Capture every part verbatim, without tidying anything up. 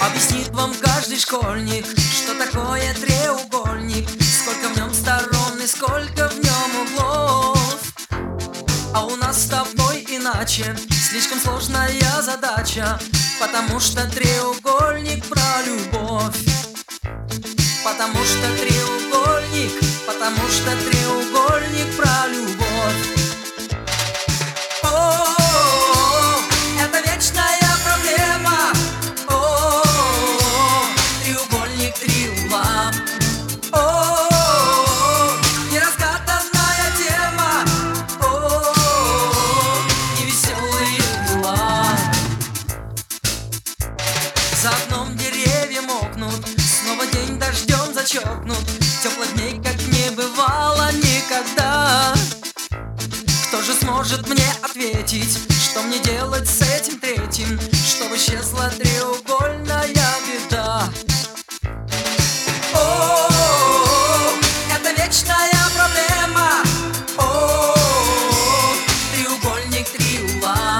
Объяснит вам каждый школьник, что такое треугольник, сколько в нем сторон и сколько в нем углов. А у нас с тобой иначе, слишком сложная задача, потому что треугольник про любовь. Потому что треугольник, потому что треугольник про любовь. О, это вечная проблема. О, треугольник, три угла. О, неразгаданная тема. О, невеселые дела. За окном деревья мокнут, снова день дождем зачеркнут, теплых дней как не бывало никогда. Кто же сможет мне ответить, что мне делать с этим третьим, чтобы исчезла треугольная беда? О, это вечная проблема. О, треугольник, три угла.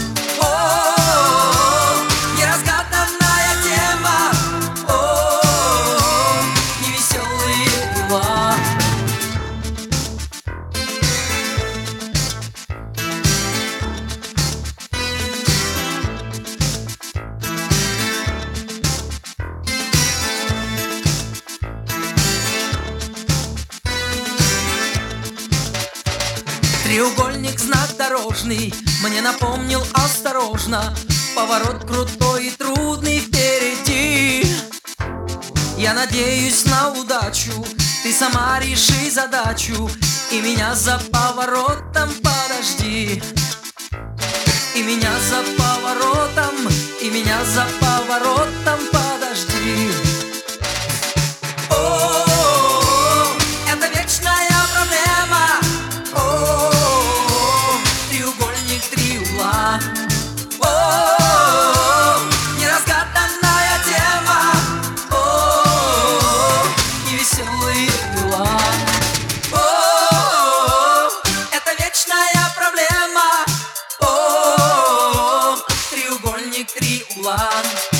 О, неразгаданная тема. О, невеселые дела. Треугольник, знак дорожный, мне напомнил осторожно, поворот крутой и трудный впереди. Я надеюсь на удачу, ты сама реши задачу, и меня за поворотом подожди. И меня за поворотом, и меня за поворотом подожди. О, это вечная проблема. О, треугольник, три угла. О, неразгаданная тема. О, невеселые дела. О, это вечная проблема. О, треугольник, три угла.